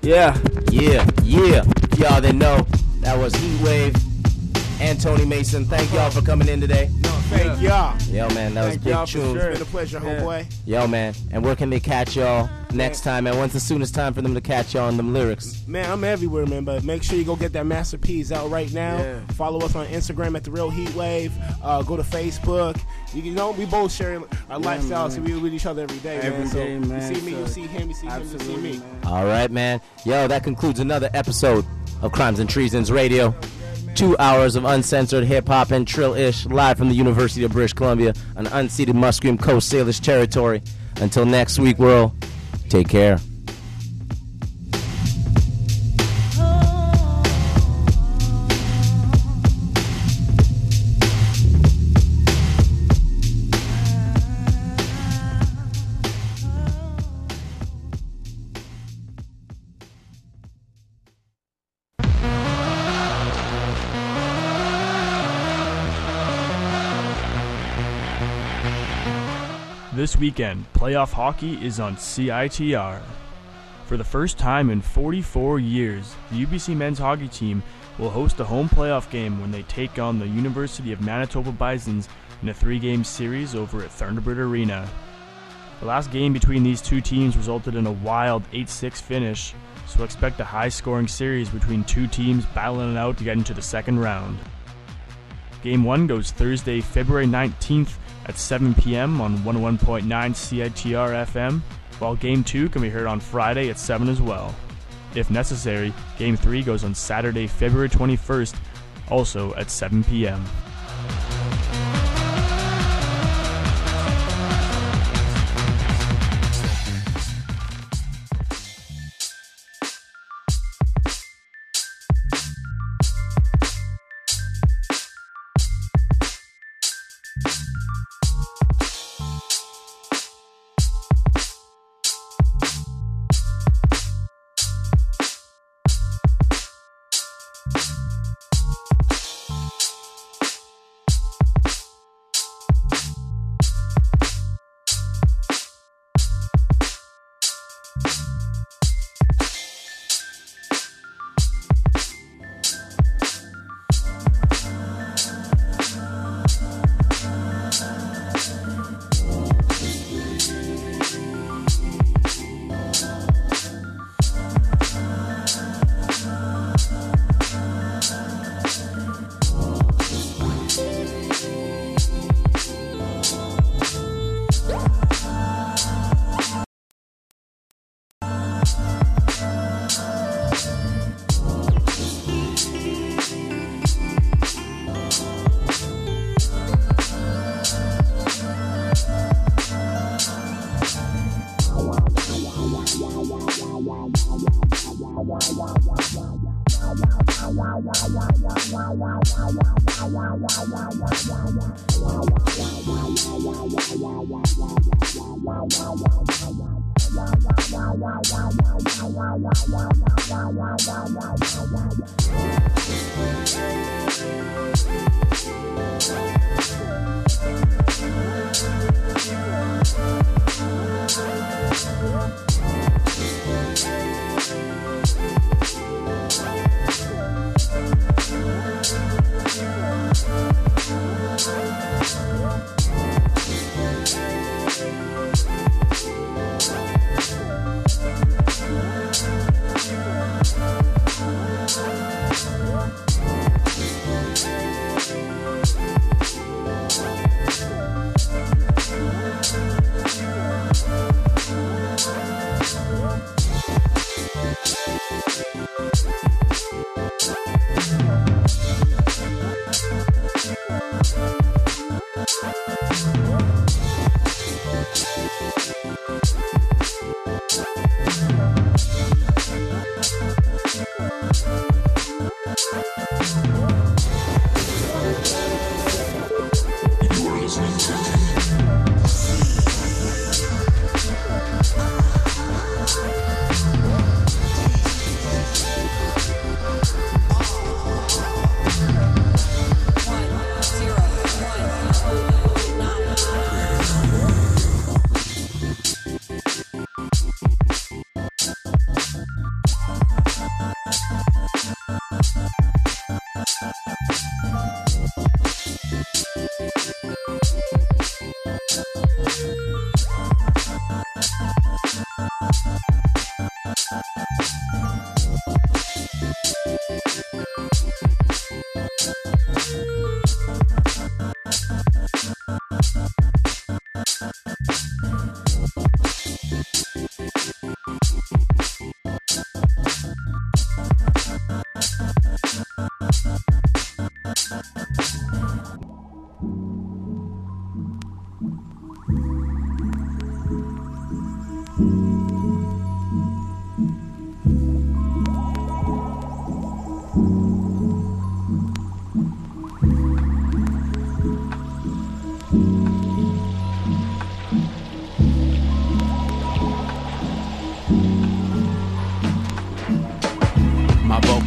Yeah. Yeah. Y'all didn't know, that was Heatwave and Tony Mason. Thank y'all for coming in today. No, thank y'all. Yo, man, that was Thank big y'all for tune. sure. It's been a pleasure, homeboy. Yo, man, and where can they catch y'all next time, man? When's the soonest time for them to catch y'all on them lyrics? Man, I'm everywhere, man, but make sure you go get that Master P. It's out right now. Yeah. Follow us on Instagram at The Real Heatwave. Go to Facebook. You know, we both share our lifestyles. man. We with each other every day, Every man. day, So man. you see me, So you see him, you see him, you see Absolutely, me. man. All right, man. Yo, that concludes another episode of Crimes and Treasons Radio. 2 hours of uncensored hip-hop and trill-ish live from the University of British Columbia on unceded Musqueam Coast Salish territory. Until next week, world, take care. This weekend, playoff hockey is on CITR. For the first time in 44 years, the UBC men's hockey team will host a home playoff game when they take on the University of Manitoba Bisons in a 3-game series over at Thunderbird Arena. The last game between these two teams resulted in a wild 8-6 finish, so expect a high-scoring series between two teams battling it out to get into the second round. Game 1 goes Thursday, February 19th at 7 p.m. on 101.9 CITR FM, while Game 2 can be heard on Friday at 7 as well. If necessary, Game 3 goes on Saturday, February 21st, also at 7 p.m.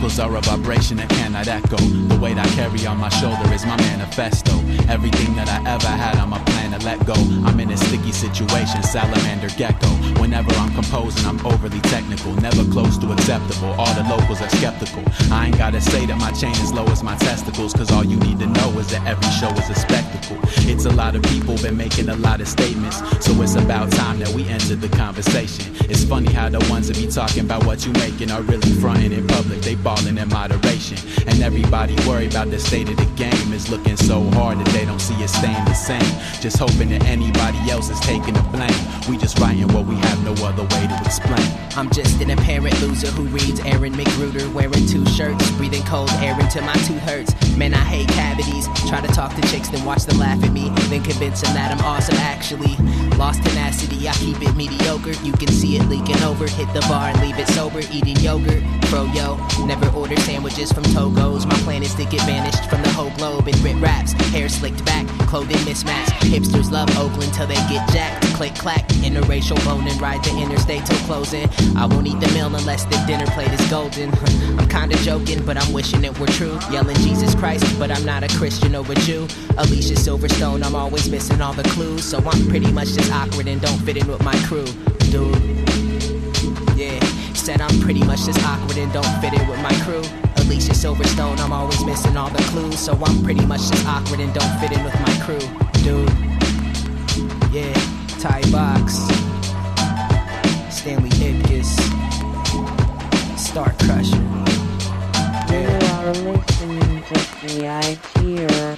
vocals are a vibration that cannot echo. The weight I carry on my shoulder is my manifesto. Everything that I ever had, I'm a plan to let go. I'm in a sticky situation, salamander gecko. Whenever I'm composing, I'm overly technical, never close to acceptable. All the locals are skeptical. I ain't gotta say that my chain is low as my testicles, cause all you need to know is that every show is a spectacle. It's a lot of people been making a lot of statements, so it's about time that we enter the conversation. It's funny how the ones that be talking about what you making are really fronting in public, they ballin' in moderation. And everybody worry about the state of the game is looking so hard that they don't see it staying the same. Just hoping that anybody else is taking the blame. We just writing what we have no other way to explain. I'm just an apparent loser who reads Aaron McGruder, wearing 2 shirts, breathing cold air until my tooth hurts. Man, I hate cavities. Try to talk to chicks, then watch them laugh at me, then convince them that I'm awesome actually. Lost tenacity, I keep it mediocre. You can see it leaking over. Hit the bar and leave it sober. Eating yogurt, fro-yo. Never order sandwiches from Togo's. My plan is to get banished from the whole globe and rip raps. Hair slicked back, clothing mismatched. Hipsters love Oakland till they get jacked. Click clack, interracial bone and ride the interstate till closing. I won't eat the meal unless the dinner plate is golden. I'm kinda joking, but I'm wishing it were true. Yelling Jesus Christ, but I'm not a Christian or a Jew. Alicia Silverstone, I'm always missing all the clues. So I'm pretty much just awkward and don't fit in with my crew, dude. Yeah, said I'm pretty much just awkward and don't fit in with my crew. Alicia Silverstone, I'm always missing all the clues. So I'm pretty much just awkward and don't fit in with my crew, dude. Yeah, Ty Box, Stanley Ipkiss, Star Crusher. You are listening to CITR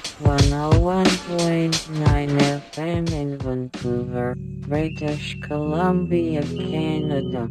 101.9 FM in Vancouver, British Columbia, Canada.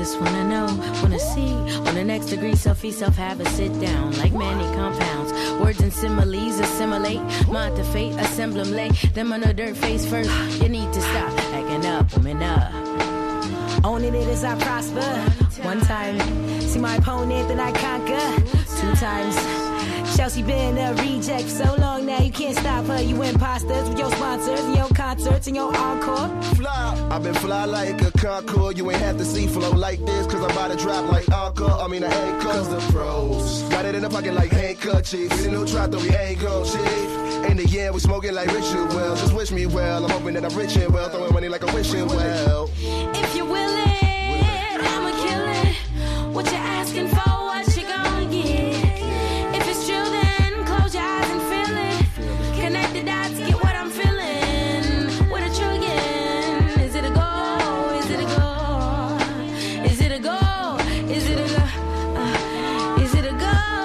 just wanna know, wanna see. On the next degree, selfie, self-have a sit down. Like many compounds, words and similes assimilate. Mind to fate, assemble them late. Them on the dirt face first. You need to stop acting up, woman up. Owning it as I prosper. One time, see my opponent, then I conquer. 2 times. Chelsea been a reject for so long now you can't stop her. You imposters with your sponsors and your concerts and your encore. Fly, I've been fly like a Concorde. You ain't have to see flow like this, cause I'm about to drop like encore. I mean, I ain't cause the pros. Got it in the pocket like handkerchiefs. We no try, though we ain't gon' cheat. In the end, we smoking like ritual. Just wish me well. I'm hoping that I'm rich and well. Throwing money like a wishing well. If you're willing, I'ma kill it. What you asking for? What you gonna get? If it's true, then close your eyes and feel it. Connect the dots, get what I'm feeling. With a trillion, is it a goal? Is it a goal? Is it a goal? Is it a goal? Is it a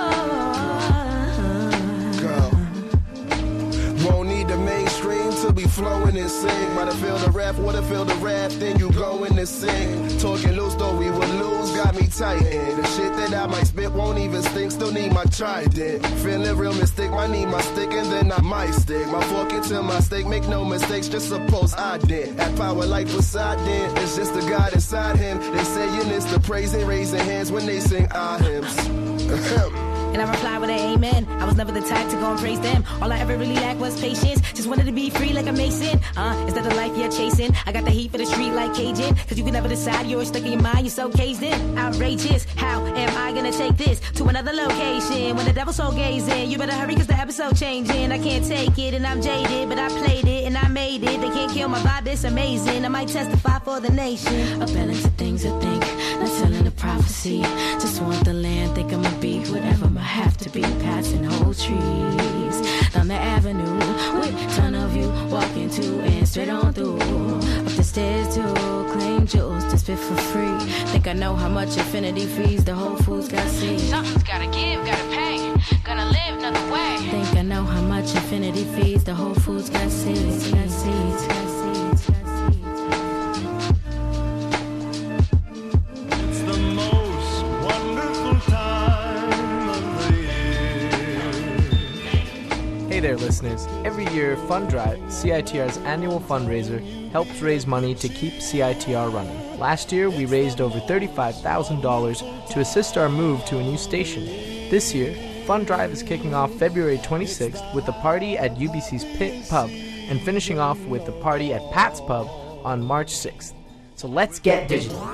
goal? Won't need the mainstream to be flowing and sing. Might have feel the rap, wanna feel the rap, then you going to sing. Talking loose, though we would lose, got me tightened. The shit that I might spit won't even stink, still need my trident. Feeling real mystic, might need my stick and then I might stick my fork into my steak, make no mistakes, just suppose I did. At power like Poseidon, it's just the God inside him. They saying it's the praising, raising hands when they sing our hymns. And I reply with an amen. I was never the type to go and praise them. All I ever really lacked was patience. Just wanted to be free like a Mason. Is that the life you're chasing? I got the heat for the street like Cajun. Cause you can never decide, you're stuck in your mind, you're so caged in. Outrageous, how am I gonna take this to another location? When the devil's so gazing, you better hurry cause the episode changing. I can't take it and I'm jaded, but I played it and I made it. They can't kill my vibe, it's amazing. I might testify for the nation. A balance of things I think, not telling a prophecy. Just want the land, think I'ma be whatever I have to be. Passing whole trees down the avenue with tunnel view, walking to and straight on through. Up the stairs to claim jewels to spit for free. Think I know how much infinity fees the Whole Foods got see. Something's gotta give, gotta pay. Gonna live another way. Think I know how much infinity fees the Whole Foods got seeds. Got seeds. Got seeds. Got seeds. It's the most wonderful time of the year. Hey there, listeners. Every year, Fund Drive, CITR's annual fundraiser, helps raise money to keep CITR running. Last year, we raised over $35,000 to assist our move to a new station. This year, Fund Drive is kicking off February 26th with a party at UBC's Pit Pub and finishing off with a party at Pat's Pub on March 6th. So let's get digital.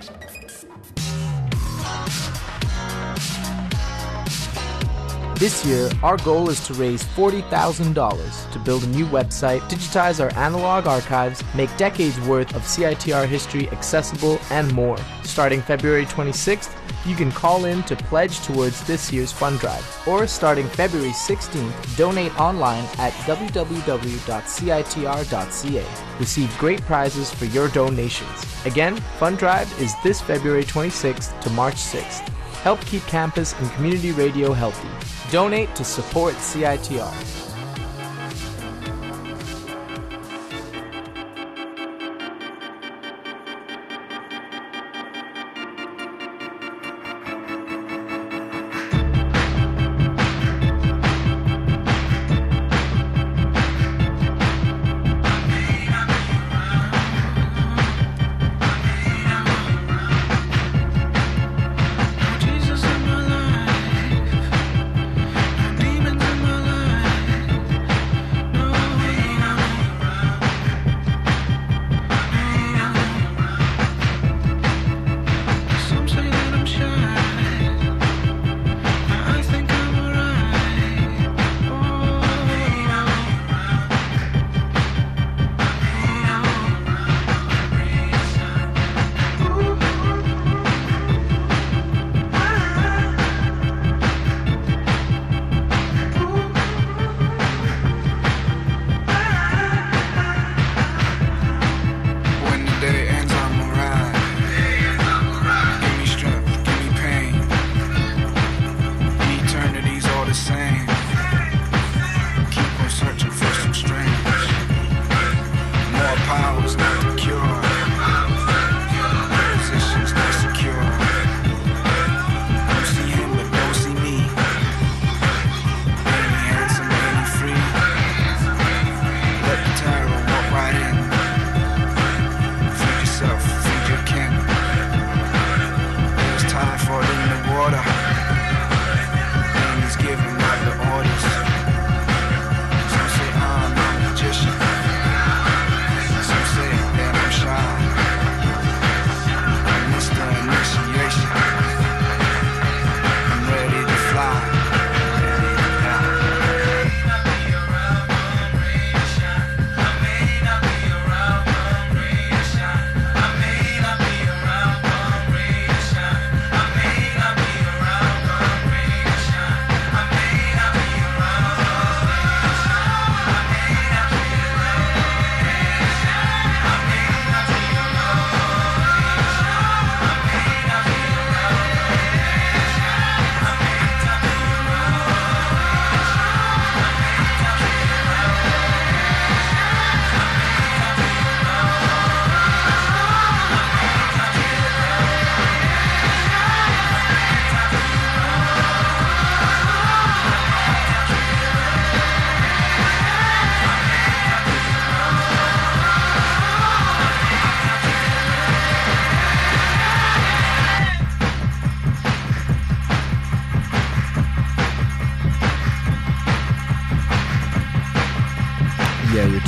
This year, our goal is to raise $40,000 to build a new website, digitize our analog archives, make decades worth of CITR history accessible, and more. Starting February 26th, you can call in to pledge towards this year's fund drive. Or starting February 16th, donate online at www.citr.ca. Receive great prizes for your donations. Again, Fund Drive is this February 26th to March 6th. Help keep campus and community radio healthy. Donate to support CITR. Jesus in my life, demons in my life.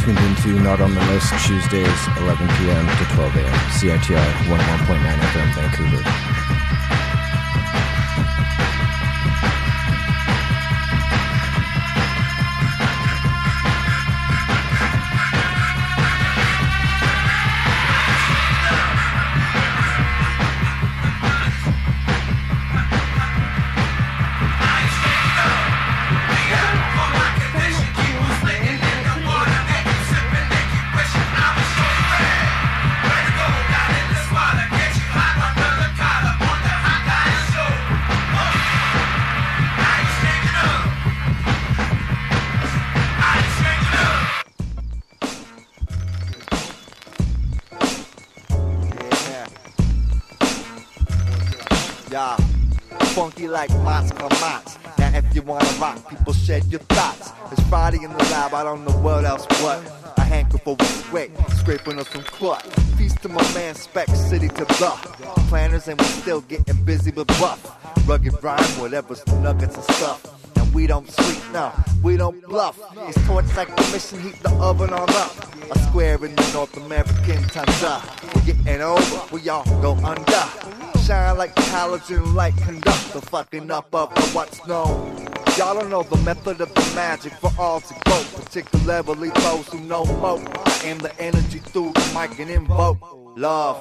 tuned into Not on the List, Tuesdays, 11 p.m. to 12 a.m. CITR 101.9 FM, Vancouver. Funky like Moscow Mots. Now if you wanna rock, people shed your thoughts. It's Friday in the lab, I don't know what else what. A handkerchief over sweat, scraping up some cloth. Peace to my man Spec City to the planners, and we still getting busy with buff. Rugged rhyme, whatever's the nuggets and stuff. And we don't sleep, no, we don't bluff. It's torch like the mission, heat the oven on up. A square in the North American tundra. We're getting over, we all go under. Shine like halogen light conductor, fucking up of what's known. Y'all don't know the method of the magic for all to go, particularly those who know more. I am the energy through the mic and invoke love,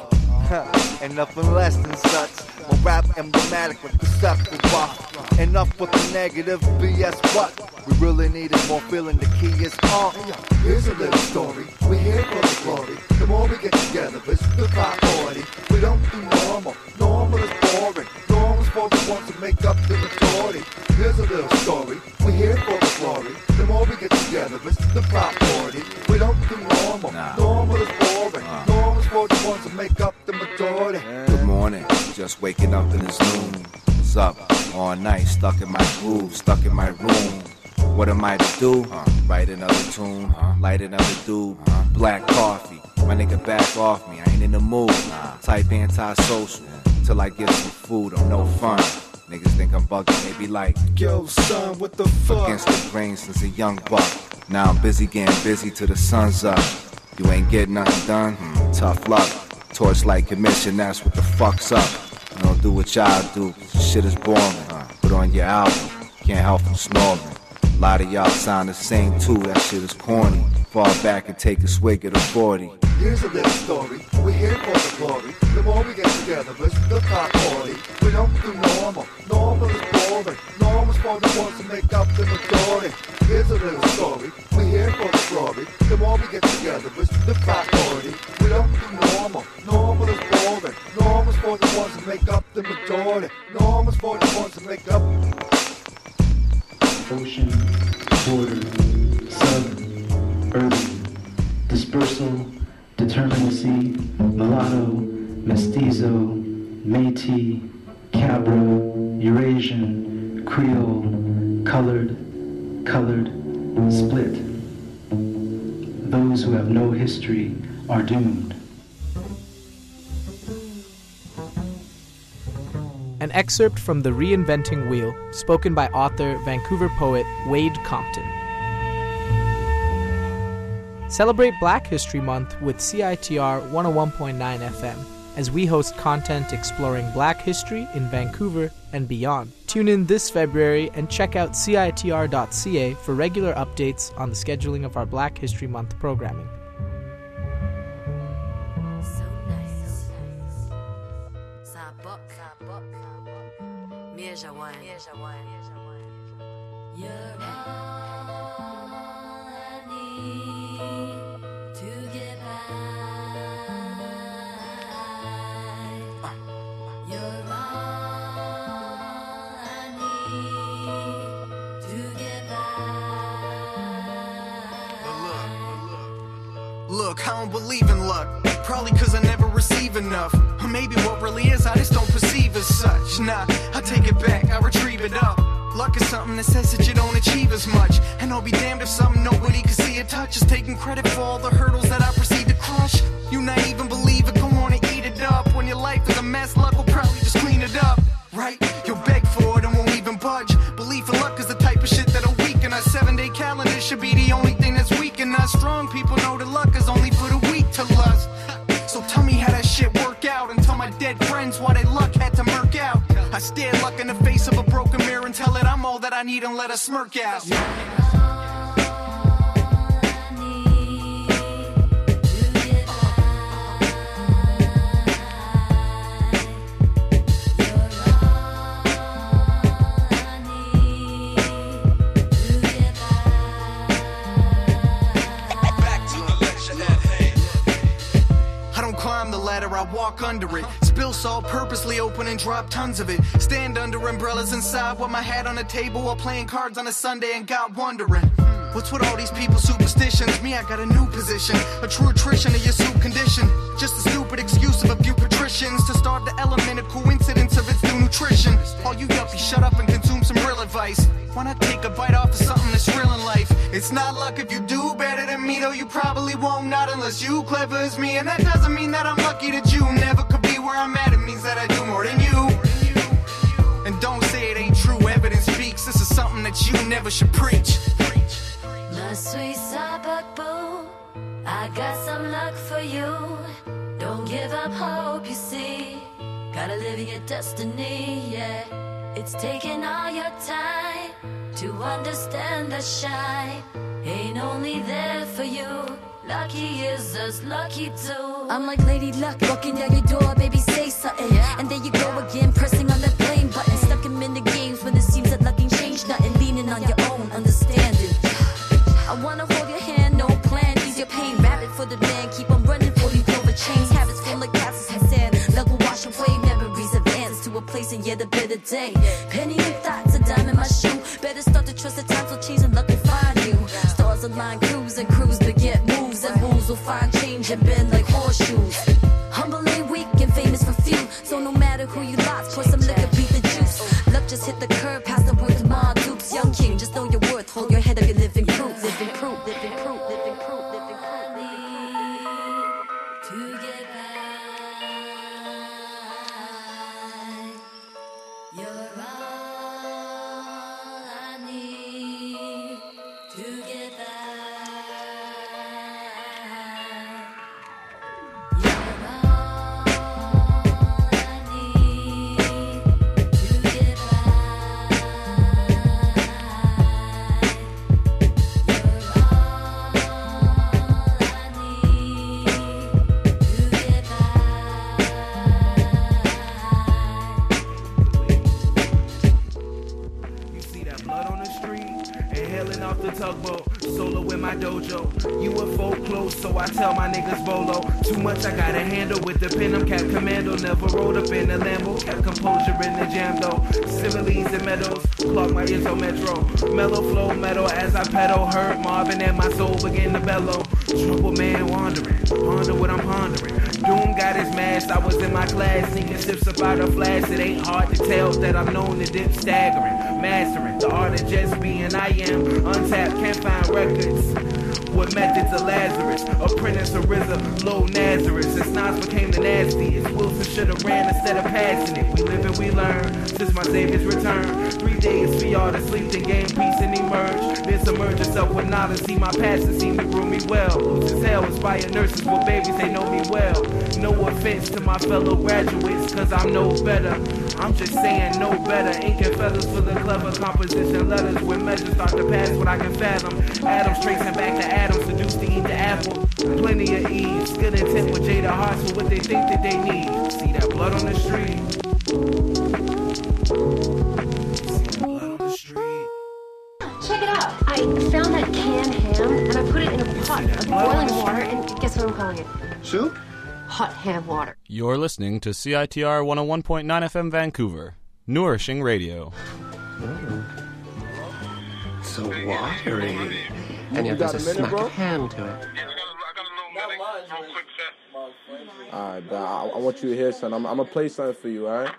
and nothing less than such. My rap emblematic with perceptive buff. Enough with the negative BS, what? We really needed more feeling, the key is on. Here's a little story, we're here for the glory. The more we get together, it's the 540. We don't do normal, normal is boring. Normal is for the ones who make up the majority. Here's a little story, we're here for the glory. The more we get together, it's the 540. We don't do normal, normal is boring. Normal is for the ones who make up the majority. Good morning, just waking up in this noon. What's up? All night, stuck in my groove, stuck in my room. What am I to do? Write another tune, light another dude, black coffee. My nigga back off me, I ain't in the mood. Type anti-social, till I get some food, I'm no fun. Niggas think I'm bugging, they be like, yo son, what the fuck? Against the grain since a young buck. Now I'm busy getting busy till the sun's up. You ain't getting nothing done? Tough luck. Torchlight commission, that's what the fuck's up. You don't do what y'all do, shit is boring. Put on your album, can't help from snoring. A lot of y'all sound the same too, that shit is corny. Fall back and take a swig of the 40. Here's a little story, we're here for the glory. The more we get together, it's the 540. We don't do normal, normal is boring. Normal is for the ones who make up the majority. Here's a little story, we're here for the glory. The more we get together, it's the 540. We don't do normal, normal is boring. Normal is for the ones who make up the majority. Normal is for the ones who make up. Ocean, border, southern, urban, dispersal, determinacy, mulatto, mestizo, Métis, Cabra, Eurasian, Creole, colored, split. Those who have no history are doomed. An excerpt from The Reinventing Wheel, spoken by author, Vancouver poet Wade Compton. Celebrate Black History Month with CITR 101.9 FM as we host content exploring Black history in Vancouver and beyond. Tune in this February and check out CITR.ca for regular updates on the scheduling of our Black History Month programming. You're all I need to get by. You're all I need to get by. Look, I don't believe in luck. Probably cause I never receive enough. Or maybe what really is, I just don't perceive as such. Nah, I take it back, I retrieve it up. Luck is something that says that you don't achieve as much. And I'll be damned if something nobody can see or touch is taking credit for all the hurdles that I proceed to crush. You not even believe it, go on and eat it up. When your life is a mess, luck will probably just clean it up. Right? You'll beg for it and won't even budge. Belief in luck is the type of shit that'll weaken us. 7-day calendar should be the only thing that's weakening us. Strong people know luck had to murk out. I stare luck in the face of a broken mirror and tell it I'm all that I need and let her smirk out. I walk under it. Spill salt, purposely open and drop tons of it. Stand under umbrellas inside with my hat on the table while playing cards on a Sunday and got wondering. What's with all these people's superstitions? Me, I got a new position. A true attrition of your suit condition. Just a stupid excuse of a few patricians to starve the element of coincidence of its new nutrition. All you yuppies, shut up and consume some real advice. Why not take a bite off of something that's real in life? It's not luck if you do better than me, though you probably won't, not unless you clever as me. And that doesn't mean that I'm lucky that you never could be where I'm at. It means that I do more than you. And don't say it ain't true, evidence speaks. This is something that you never should preach. My sweet Starbuck boo, I got some luck for you. Don't give up hope, you see. Gotta live your destiny, yeah. It's taking all your time to understand the shine. Ain't only there for you. Lucky is us, lucky too. I'm like Lady Luck, walking down your door, baby, say something. And there you go again, pressing on the blame button. Stuck him in the games when it seems that luck ain't changed nothing. Leaning on your own understanding. I wanna hold your hand, no plan, ease your pain. Rabbit for the man, keep on running for these over chains. Habits full of castles and sand. Luck will wash away memories, advance to a place and yet a better day. Penny and thoughts, a dime in my shoe. Better start to trust the times will change and luck will find you. Stars align, cruise and cruise, but get moves and moves will find change and bend like horseshoes. Humble ain't weak and famous for few, so no matter who you lost, pour some liquor, beat the juice. Luck just hit the curb, past the word to Ma Dukes. Young king, just know your worth, hold your head up, you're living proof, living proof, living proof, living proof, living proof, living proof. To get by, you're all I need. To get by. Tugboat, solo in my dojo. You a folk close, so I tell my niggas bolo. Too much I gotta handle with the pen, I'm Cap Commando. Never rode up in the Lambo, kept composure in the jam though. Similes and medals, clock my ears on metro. Mellow flow metal as I pedal. Heard Marvin and my soul begin to bellow. Trouble man wandering, ponder what I'm pondering. Doom got his mask, I was in my class, sneaking sips about a flash. It ain't hard to tell that I'm known to dip staggering. Mastering the art of just being I am. Untapped, can't find records. With methods of Lazarus, apprentice of RZA, low Nazareth. Since Nas became the nastiest, Wilson should've ran instead of passing it. We live and we learn, since my Savior's return. 3 days for y'all to sleep, then gain peace and emerge. Then submerge yourself with knowledge, see my pastor seem to groom me well. Lose as hell, inspire nurses with babies, they know me well. No offense to my fellow graduates, cause I'm no better. I'm just saying no better. Ink and feathers for the clever composition letters. When measures start to pass what I can fathom. Adams tracing back to Adam, seduced to eat the apple. Plenty of ease, good intent with jaded hearts for what they think that they need. See that blood on the street. See the blood on the street. Check it out. I found that canned ham and I put it in a pot of boiling water and guess what I'm calling it? Soup? Hot ham water. You're listening to CITR 101.9 FM Vancouver, nourishing radio. So watery. And yet there's a smack of ham to it. Alright, I want you to hear something. I'm gonna play something for you, alright?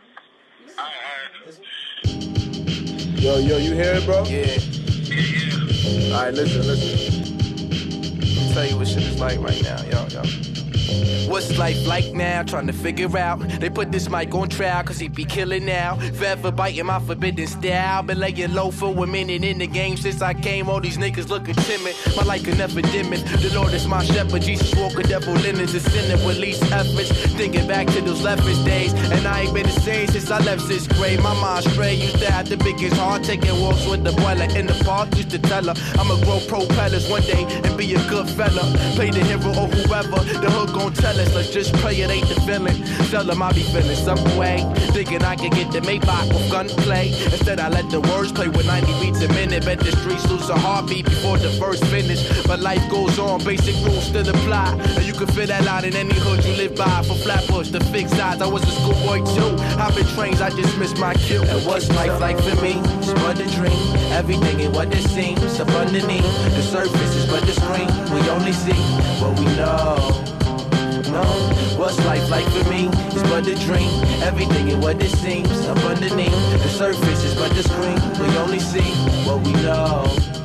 Yo, you hear it, bro? Yeah. Alright, listen. I'll tell you what shit is like right now, yo. What's life like now? Trying to figure out. They put this mic on trial cause he be killing now. Forever biting my forbidden style. Been laying low for a minute in the game since I came. All these niggas looking timid. My light can never dim it. The Lord is my shepherd. Jesus walk a devil linens and sinning with least efforts. Thinking back to those leftist days. And I ain't been the same since I left 6th grade. My mind stray. Used to have the biggest heart. Taking walks with the boiler in the park. Used to tell her I'ma grow propellers one day and be a good fella. Play the hero or whoever. The hood gon' tell us. Let's just pray it ain't the feeling. Tell them I be feeling some way. Thinking I could get the Maybach with gunplay. Instead I let the words play with 90 beats a minute. Bet the streets lose a heartbeat before the verse finish. But life goes on, basic rules still apply. And you can feel that line in any hood you live by. From Flatbush to Fix Sides, I was a schoolboy too. Hopping trains, I just missed my cue. And what's life like for me? It's but a dream. Everything ain't what it seems. Up underneath the surface is but the screen. We only see what we know. No, what's life like for me? It's but a dream. Everything ain't what it seems. Up underneath the surface is but the screen. We only see what we know.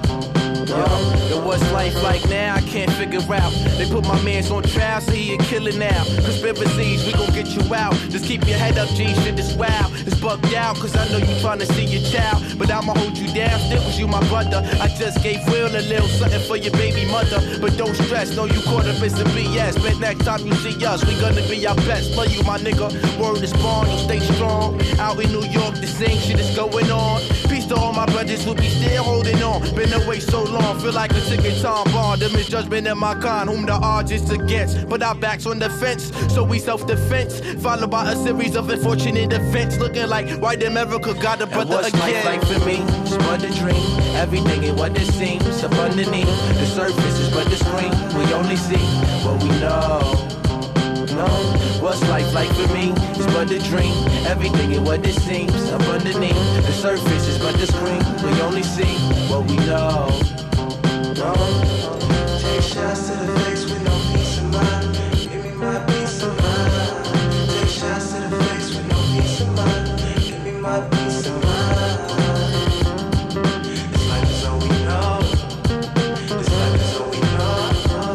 Yo, what's life like now? I can't figure out. They put my mans on trial, so he a killer now. Conspiracies, we gon' get you out. Just keep your head up, G, shit is wild. It's bugged out, cause I know you tryna see your child. But I'ma hold you down, still cause you my brother. I just gave Will a little something for your baby mother. But don't stress, know you caught up in some BS. Bet next time you see us, we gonna be our best. Love you, my nigga, word is born, you stay strong. Out in New York, the same shit is going on. Peace to all my brothers who be still holding on. Been away so long. Feel like a ticket time bomb. The misjudgment in my kind, whom the odds is against. But our backs on the fence, so we self-defense. Followed by a series of unfortunate events. Looking like white America got a brother again. What's life like for me? It's but a dream. Everything ain't what it seems. Up underneath the surface is but the screen. We only see what we know. No, what's life like for me? It's but a dream. Everything ain't what it seems. Up underneath the surface is but the screen. We only see what we know. Take shots to the face with no peace of mind. Give me my peace of mind. Take shots to the face with no peace of mind. Give me my peace of mind. This life is all we know. This life is all we know.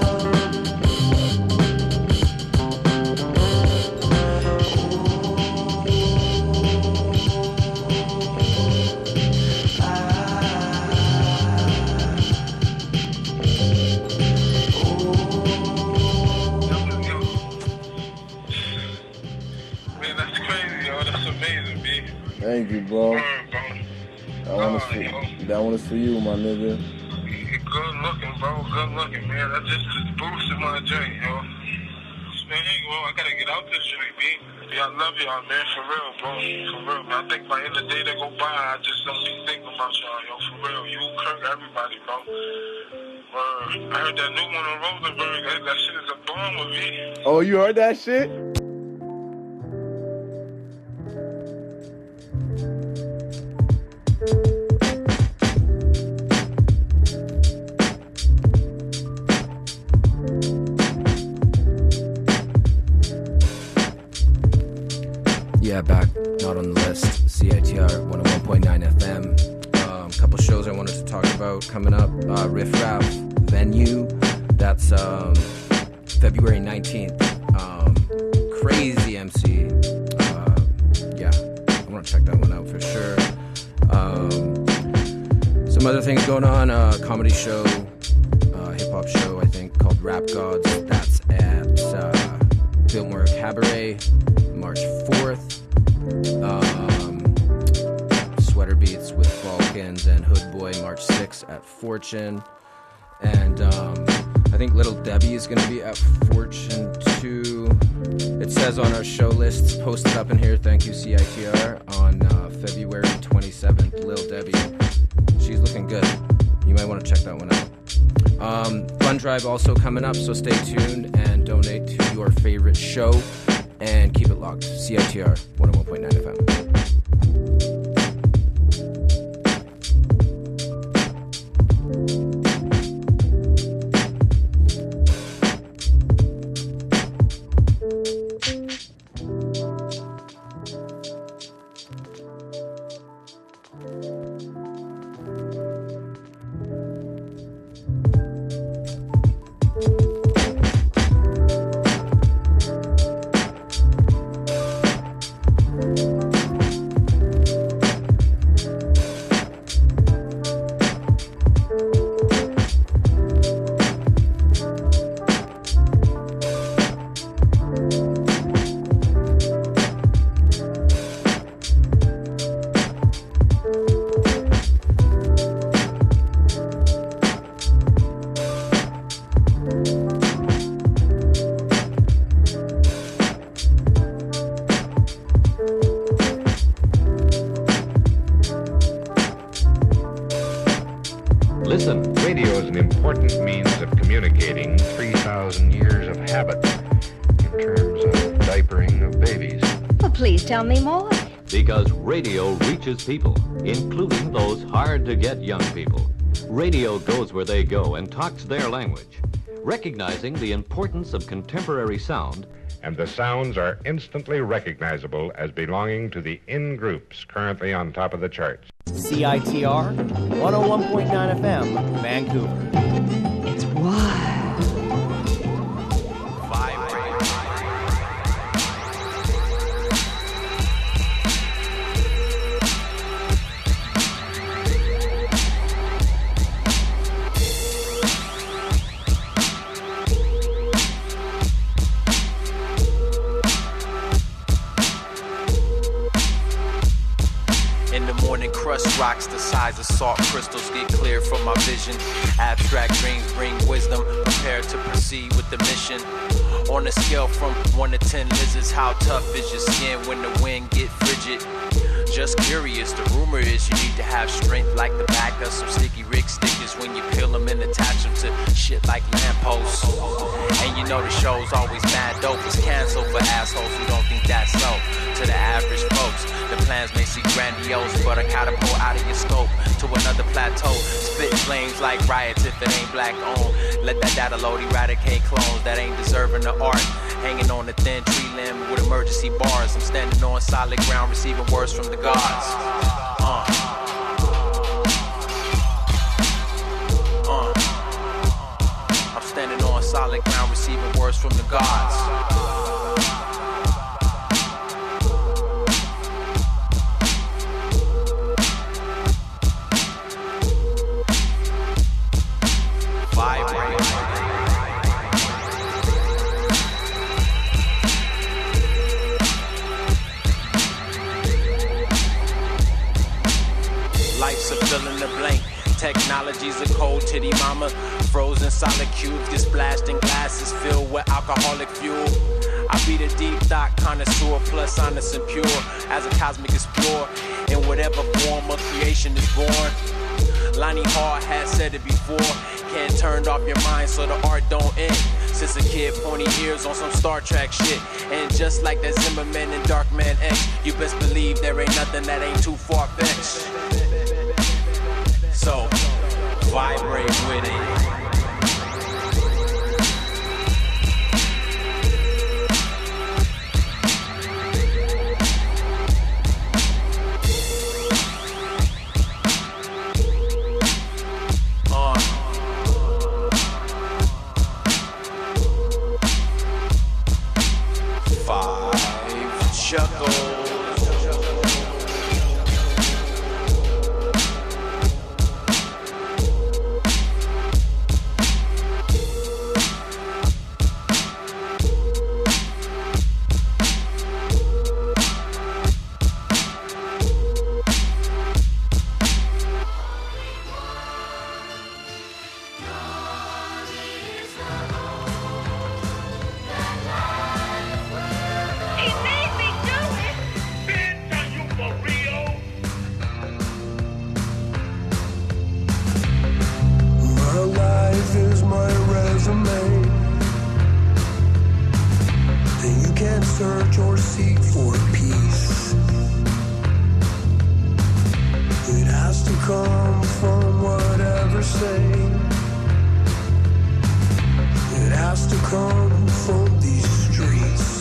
Thank you, bro. That one is for you, my nigga. Good looking, bro. Good looking, man. That just boosted my joint, yo. Man, well, I gotta get out this street, B. Yeah, I love y'all, man. For real, bro. For real, man. I think by the end of the day that go by, I just don't be thinking about y'all, yo. For real. You, Kirk, everybody, bro. I heard that new one on Rosenberg. That shit is a bomb with me. Oh, you heard that shit? Yeah, back, not on the list. CITR 101.9 FM. Couple shows I wanted to talk about coming up. Riff Raff venue. That's February 19th. Crazy MC. Yeah, I want to check that one out for sure. Some other things going on. Comedy show, hip hop show, I think, called Rap Gods. That's at Biltmore Cabaret, March 4th. Sweater Beats with Vulcans and Hood Boy, March 6th at Fortune. And I think Little Debbie is going to be at Fortune too. It says on our show lists, posted up in here, thank you CITR, on February 27th, Lil Debbie. She's looking good. You might want to check that one out. Fund Drive also coming up, so stay tuned and donate to your favorite show. And keep it locked. CITR 101.9 FM. important means of communicating 3,000 years of habit in terms of diapering of babies. Well, please tell me more. Because radio reaches people, including those hard-to-get young people. Radio goes where they go and talks their language, recognizing the importance of contemporary sound. And the sounds are instantly recognizable as belonging to the in-groups currently on top of the charts. CITR 101.9 FM, Vancouver. It's wild. Rocks the size of salt crystals get clear from my vision. Abstract dreams bring wisdom, prepared to proceed with the mission. On a scale from 1 to 10 lizards, how tough is your skin when the wind get frigid? Just curious, the rumor is you need to have strength like the back of some sticky Rick stickers when you peel them and attach them to shit like lampposts. And you know the show's always mad dope. It's canceled for assholes who don't think that's so. To the average folks, the plans may seem grandiose, but I catapult out of your scope to another plateau. Spit flames like riots if it ain't black owned. Let that data load eradicate clones that ain't deserving the art. Hanging on a thin tree limb with emergency bars. I'm standing on solid ground, receiving words from the gods. I'm standing on solid ground, receiving words from the gods. Life's a fill in the blank. Technology's a cold titty mama. Frozen solid cubes get splashed in glasses filled with alcoholic fuel. I be the deep thought connoisseur, plus honest and pure, as a cosmic explorer in whatever form of creation is born. Lonnie Hart has said it before, can't turn off your mind so the art don't end. Since a kid, pointy ears on some Star Trek shit. And just like that Zimmerman and Darkman X, you best believe there ain't nothing that ain't too far-fetched. So, vibrate with it. Search or seek for peace. It has to come from whatever say. It has to come from these streets.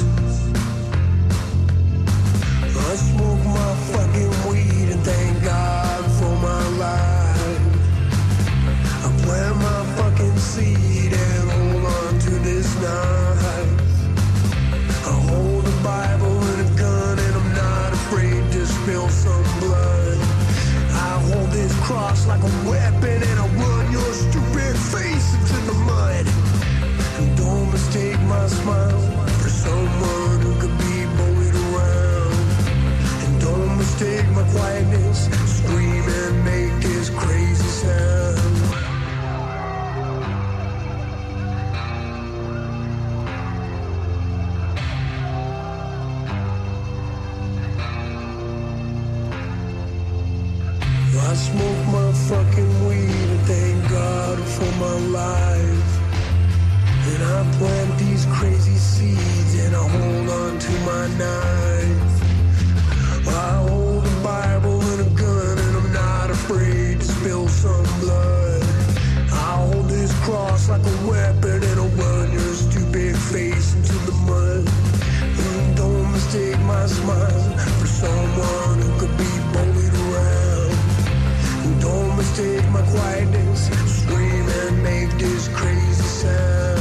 I smoke my fucking weed and thank God for my life. I plant my fucking seed and hold on to this knife. I hold a Bible and a gun and I'm not afraid to spill some blood. I hold this cross like a weapon and I run your stupid face into the mud. And don't mistake my smile for someone who could be bullied around. And don't mistake my quietness, scream and make this crazy sound. I smoke my fucking weed and thank God for my life. And I plant these crazy seeds and I hold on to my knife. I hold a Bible and a gun and I'm not afraid to spill some blood. I hold this cross like a weapon and I'll run your stupid face into the mud. And don't mistake my smile for someone who could be bullied around. And don't mistake my quietness, scream and make this crazy sound.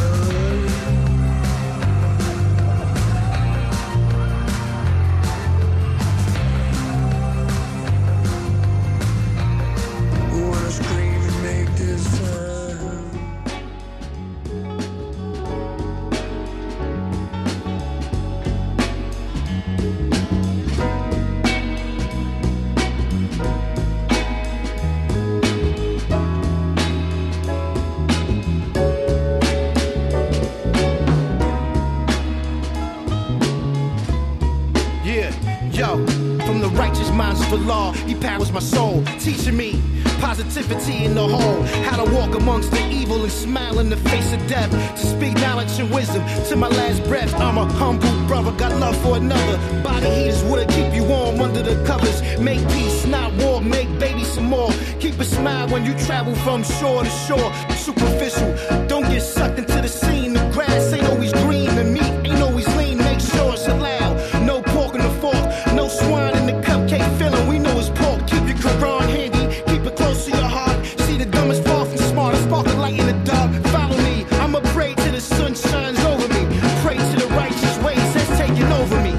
The law, he powers my soul, teaching me positivity in the whole, how to walk amongst the evil and smile in the face of death, to speak knowledge and wisdom to my last breath. I'm a humble brother, got love for another. Body heat is what'll keep you warm under the covers. Make peace, not war, make babies some more. Keep a smile when you travel from shore to shore. Superficial, don't get sucked into the scene. The grass ain't always green, the meat ain't always lean. Make sure it's allowed, no pork in the fork, no swine in the cupcake filling. We know it's pork, keep your Quran handy, keep it close to your heart. See the dumbest far from smart, a spark of light in the dark. Follow me, I'ma pray till the sun shines over me. Pray to the righteous ways that's taking over me.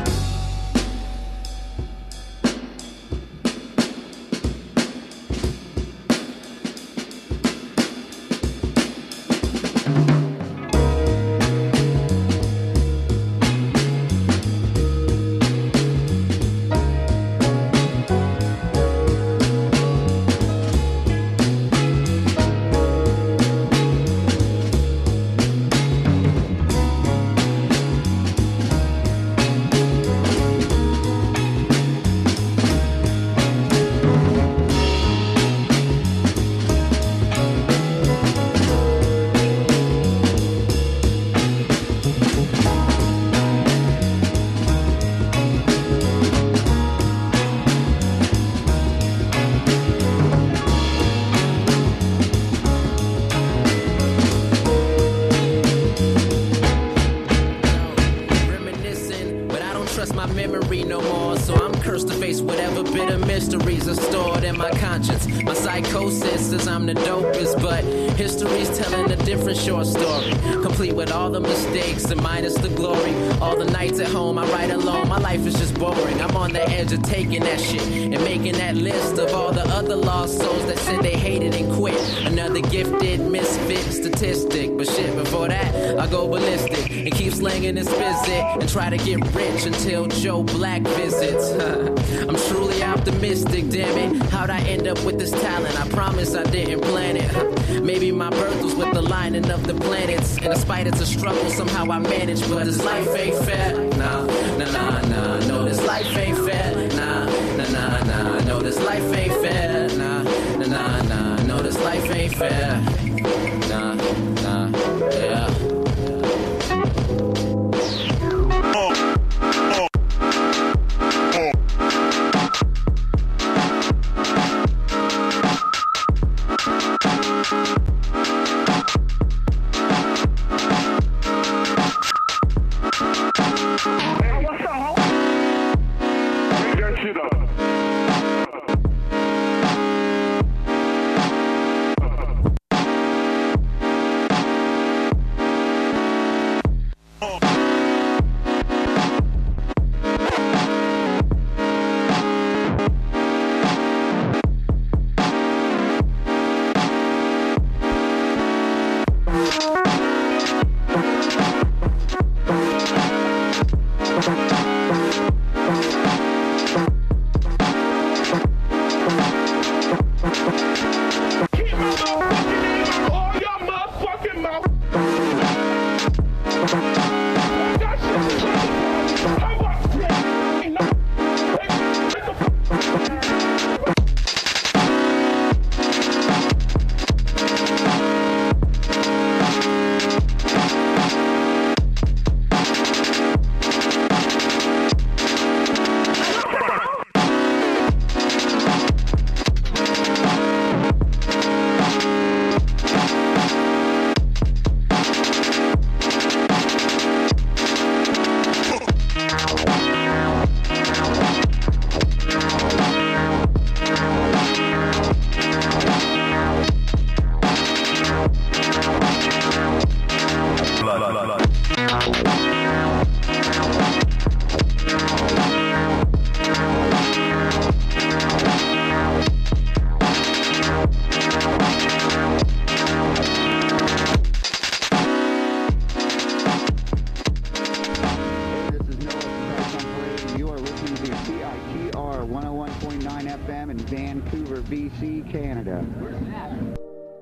The dopest, but history's telling a different short story, complete with all the mistakes and minus the glory. All the nights at home I write alone, my life is just boring. I'm on the edge of taking that shit and making that list of all the other lost souls that said they hated and quit. Another gifted misfit statistic, but shit, before that I go ballistic and keep slanging this visit and try to get rich until Joe Black visits. I'm truly optimistic, damn it. How'd I end up with this talent? I promise I didn't plan it. Maybe my birth was with the lining of the planets, and despite it's a struggle, somehow I managed. But this life ain't fair. Nah, nah, nah, nah. No, this life ain't fair. Nah, nah, nah, nah. No, this life ain't fair. Nah, nah, nah, nah. No, this life ain't fair. Nah, nah, yeah. FM in Vancouver, BC, Canada. Where's that?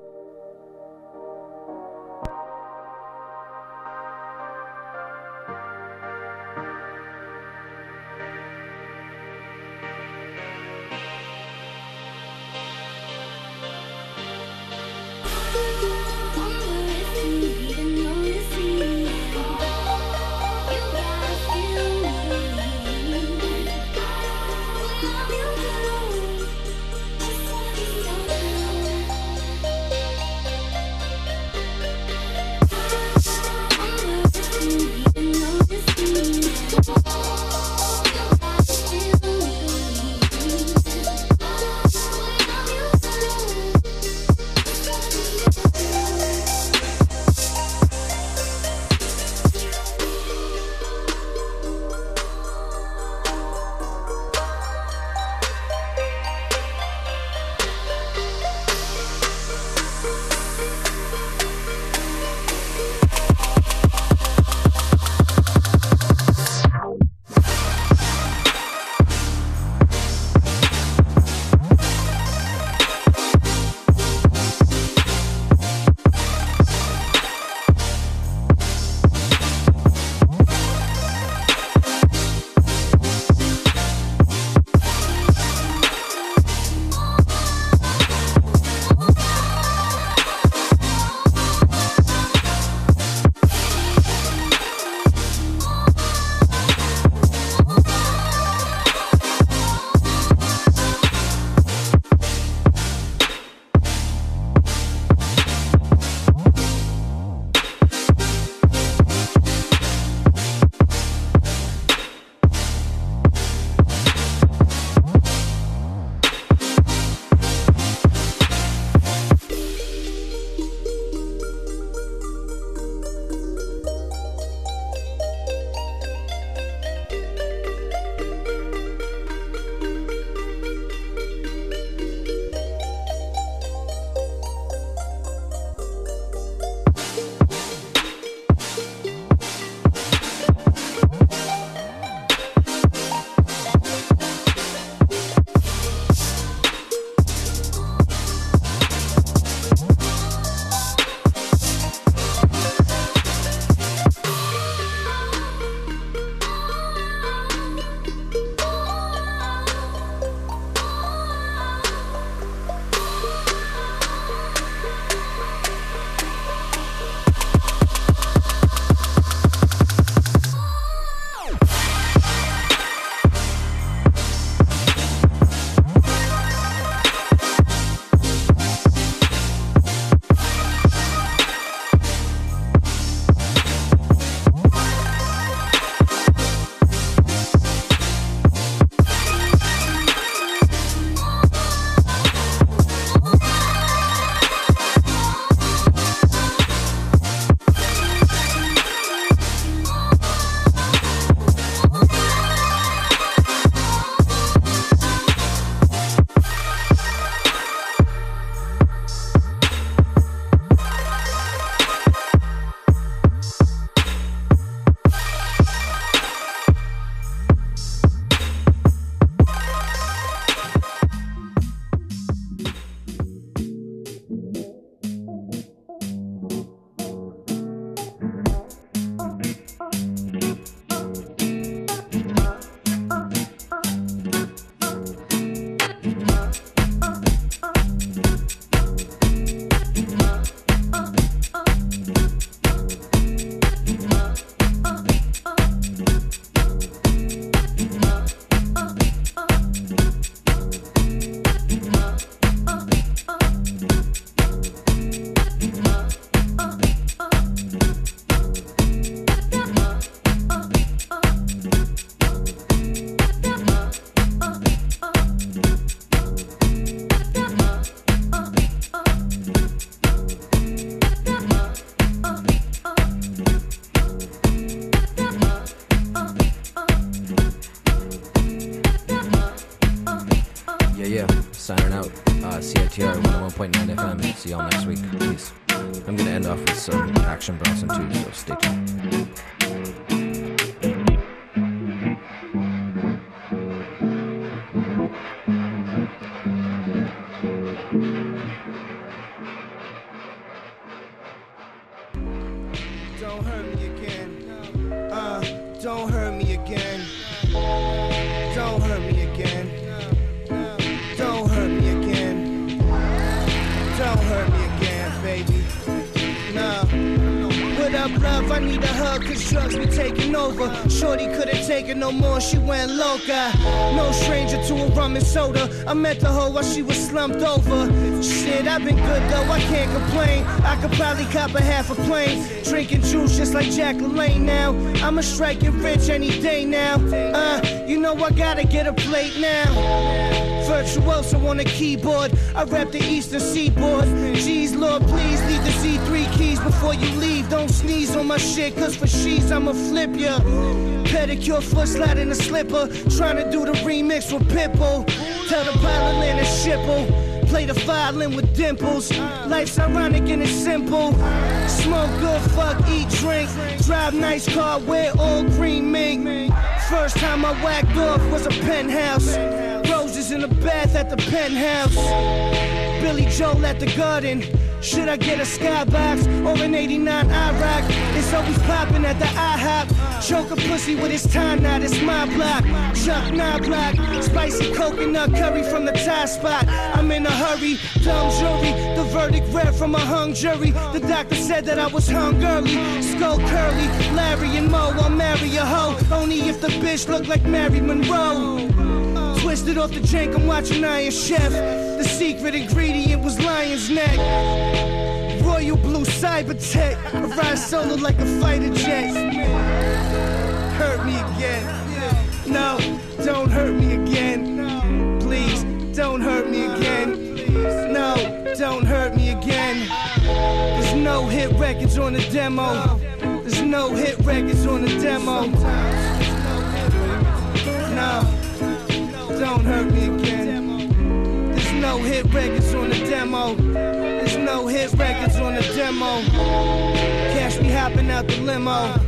signing out. CITR 101.9 FM. See y'all next week. Peace. I'm going to end off with some Action Bronson too, so stay tuned. I need a hug, cause drugs be taking over. Shorty couldn't take it no more, she went loca. No stranger to a rum and soda. I met the hoe while she was slumped over. Shit, I've been good though, I can't complain. I could probably cop a half a plane. Drinking juice just like Jack LaLanne now. I'ma strike it rich any day now. You know I gotta get a plate now. Virtuoso on the keyboard, I rap the eastern seaboard. Jeez, Lord, please leave the Z3 keys before you leave. Don't sneeze on my shit, cause for she's I'ma flip ya. Pedicure, foot slide in a slipper. Tryna do the remix with Pitbull. Tell the pilot land and shipple. Play the violin with dimples. Life's ironic and it's simple. Smoke good, fuck, eat, drink. Drive nice car, wear all green mink. First time I whacked off was a penthouse. Roses in the bath at the penthouse. Billy Joel at the garden. Should I get a skybox or an 89 IROC? It's always popping at the IHOP. Choke a pussy with his tie knot, it's my block. Chuck 9 block, spicy coconut curry from the Thai spot. I'm in a hurry, dumb jury. The verdict read from a hung jury. The doctor said that I was hung early. Skull curly, Larry and Moe, I'll marry a hoe. Only if the bitch look like Mary Monroe. Twisted off the jank, I'm watching Iron Chef. The secret ingredient was lion's neck. Royal blue Cybertech. I ride solo like a fighter jet. Hurt me again. No, don't hurt me again. Please, don't hurt me again. No, don't hurt me again. There's no hit records on the demo. There's no hit records on the demo. No. Don't hurt me again. There's no hit records on the demo. There's no hit records on the demo. Catch me hopping out the limo.